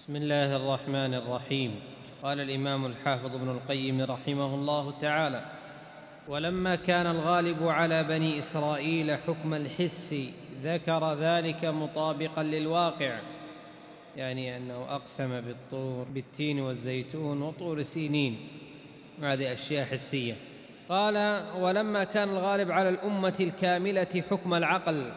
بسم الله الرحمن الرحيم. قال الإمام الحافظ ابن القيم رحمه الله تعالى: ولما كان الغالب على بني إسرائيل حكم الحس ذكر ذلك مطابقا للواقع، يعني أنه أقسم بالطور بالتين والزيتون وطور سينين، هذه أشياء حسية. قال: ولما كان الغالب على الأمة الكاملة حكم العقل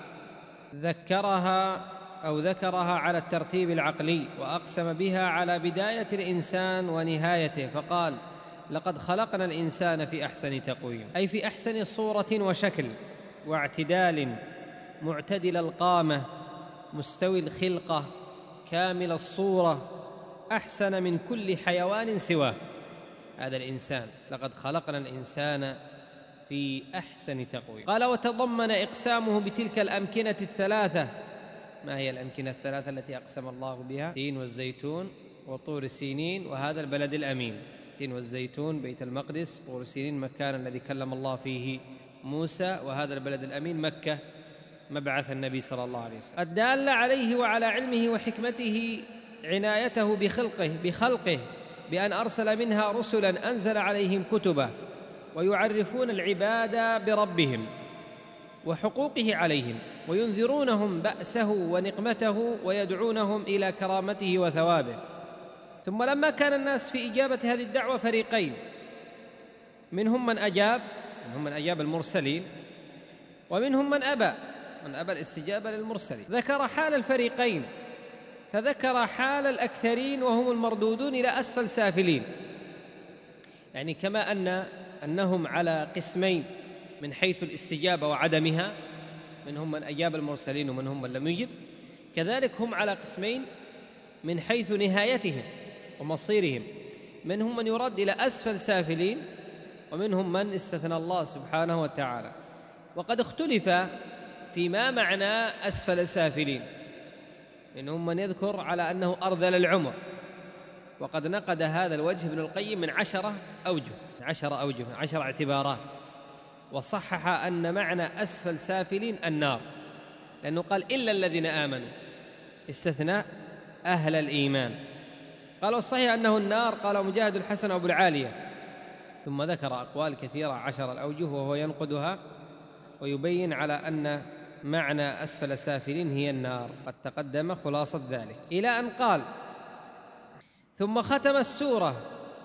ذكرها على الترتيب العقلي، وأقسم بها على بداية الإنسان ونهايته، فقال: لقد خلقنا الإنسان في أحسن تقويم، أي في أحسن صورة وشكل واعتدال، معتدل القامة، مستوي الخلقة، كامل الصورة، أحسن من كل حيوان سواه. هذا الإنسان، لقد خلقنا الإنسان في أحسن تقويم. قال: وتضمن إقسامه بتلك الأمكنة الثلاثة. ما هي الأمكنة الثلاثة التي أقسم الله بها؟ التين والزيتون وطور سينين وهذا البلد الأمين. التين والزيتون بيت المقدس، طور سينين مكان الذي كلم الله فيه موسى، وهذا البلد الأمين مكة مبعث النبي صلى الله عليه وسلم. الدال عليه وعلى علمه وحكمته عنايته بخلقه بأن أرسل منها رسلا أنزل عليهم كتبه ويعرفون العباد بربهم وحقوقه عليهم، وينذرونهم بأسه ونقمته، ويدعونهم إلى كرامته وثوابه. ثم لما كان الناس في إجابة هذه الدعوة فريقين، منهم من أجاب المرسلين، ومنهم من أبى الاستجابة للمرسلين. ذكر حال الفريقين، فذكر حال الأكثرين وهم المردودون إلى أسفل سافلين، يعني كما أنهم على قسمين من حيث الاستجابة وعدمها، منهم من أجاب المرسلين ومنهم من لم يجب، كذلك هم على قسمين من حيث نهايتهم ومصيرهم، منهم من يرد إلى أسفل سافلين، ومنهم من استثنى الله سبحانه وتعالى. وقد اختلف فيما معنى أسفل سافلين، منهم من يذكر على أنه أرذل العمر، وقد نقد هذا الوجه ابن القيم من 10 اعتبارات، وصحح أن معنى أسفل سافلين النار، لأنه قال: إلا الذين آمنوا، استثناء أهل الإيمان. قال: والصحيح أنه النار. قال مجاهد الحسن أبو العالية. ثم ذكر أقوال كثيرة 10 الأوجه، وهو ينقدها ويبين على أن معنى أسفل سافلين هي النار، قد تقدم خلاصة ذلك، إلى أن قال: ثم ختم السورة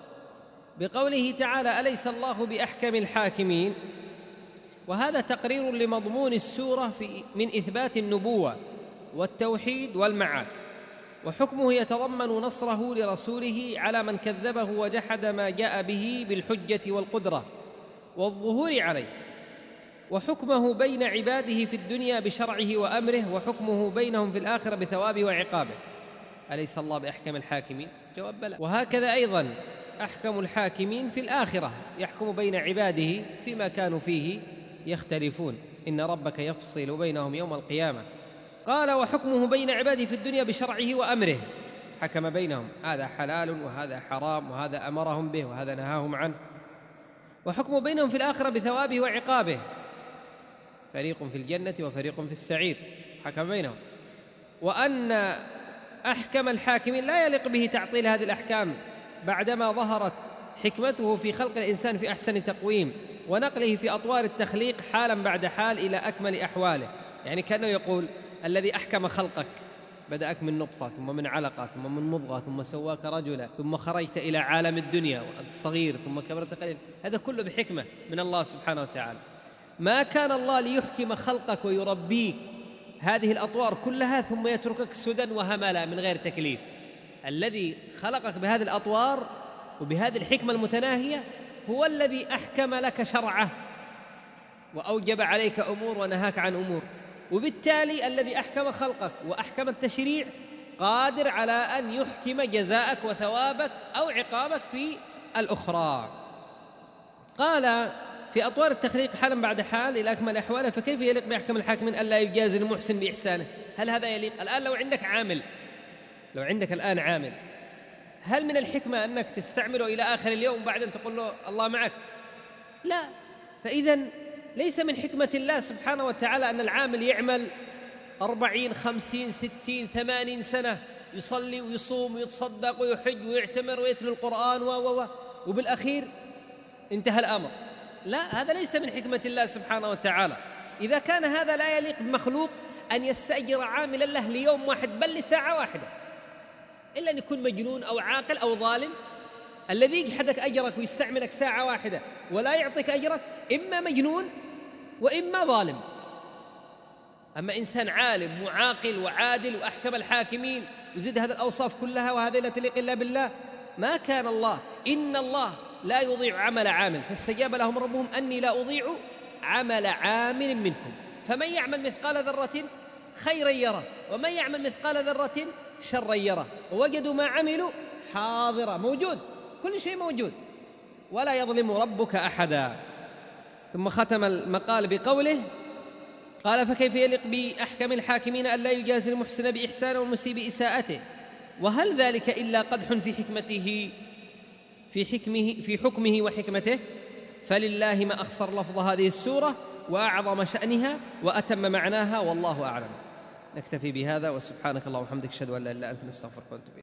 بقوله تعالى: أليس الله بأحكم الحاكمين. وهذا تقرير لمضمون السورة من إثبات النبوة والتوحيد والمعاد، وحكمه يتضمن نصره لرسوله على من كذبه وجحد ما جاء به بالحجة والقدرة والظهور عليه، وحكمه بين عباده في الدنيا بشرعه وأمره، وحكمه بينهم في الآخرة بثوابه وعقابه. أليس الله بأحكم الحاكمين؟ جواب: بلى. وهكذا أيضا أحكم الحاكمين في الآخرة، يحكم بين عباده فيما كانوا فيه يختلفون، إن ربك يفصل بينهم يوم القيامة. قال: وحكمه بين عباده في الدنيا بشرعه وأمره، حكم بينهم، هذا حلال وهذا حرام، وهذا أمرهم به وهذا نهاهم عنه. وحكمه بينهم في الآخرة بثوابه وعقابه، فريق في الجنة وفريق في السعير، حكم بينهم. وأن أحكم الحاكمين لا يليق به تعطيل هذه الأحكام بعدما ظهرت حكمته في خلق الإنسان في أحسن تقويم، ونقله في أطوار التخليق حالا بعد حال إلى أكمل أحواله. يعني كأنه يقول: الذي أحكم خلقك، بدأك من نطفة ثم من علقة ثم من مضغة ثم سواك رجلا ثم خرجت إلى عالم الدنيا صغير ثم كبرت قليل، هذا كله بحكمة من الله سبحانه وتعالى. ما كان الله ليحكم خلقك ويربيك هذه الأطوار كلها ثم يتركك سدى وهملا من غير تكليف. الذي خلقك بهذه الأطوار وبهذه الحكمة المتناهية هو الذي أحكم لك شرعه وأوجب عليك أمور ونهاك عن أمور، وبالتالي الذي أحكم خلقك وأحكم التشريع قادر على أن يحكم جزاءك وثوابك أو عقابك في الأخرى. قال: في أطوار التخليق حالا بعد حال إلى أكمل أحواله، فكيف يليق بأحكم الحاكمين ألا يجازي المحسن بإحسانه؟ هل هذا يليق؟ الآن لو عندك الآن عامل، هل من الحكمة أنك تستعمله إلى آخر اليوم وبعدين تقول له الله معك؟ لا. فإذن ليس من حكمة الله سبحانه وتعالى أن العامل يعمل 40 50 60 80 سنة يصلي ويصوم ويتصدق ويحج ويعتمر ويتلو القرآن وبالأخير انتهى الأمر. لا، هذا ليس من حكمة الله سبحانه وتعالى. إذا كان هذا لا يليق بمخلوق أن يستأجر عاملا له ليوم واحد بل لساعة واحدة، إلا أن يكون مجنون أو عاقل أو ظالم. الذي يجحدك أجرك ويستعملك ساعة واحدة ولا يعطيك أجرك إما مجنون وإما ظالم. أما إنسان عالم وعاقل وعادل وأحكم الحاكمين وزد هذه الأوصاف كلها وهذه لا تليق إلا بالله، ما كان الله، إن الله لا يضيع عمل عامل، فاستجاب لهم ربهم أني لا أضيع عمل عامل منكم، فمن يعمل مثقال ذرة خيرا يره ومن يعمل مثقال ذرة شرا يره ووجدوا ما عملوا حاضرا، موجود، كل شيء موجود، ولا يظلم ربك أحدا. ثم ختم المقال بقوله قال فكيف يليق بأحكم الحاكمين ألا يجازي المحسن بإحسانه والمسيء بإساءته، وهل ذلك إلا قدح في حكمه وحكمته؟ فلله ما أخصر لفظ هذه السورة وأعظم شأنها وأتم معناها، والله أعلم. نكتفي بهذا، وسبحانك اللهم وبحمدك أشهد أن لا إله إلا أنت نستغفرك ونتوب إليك.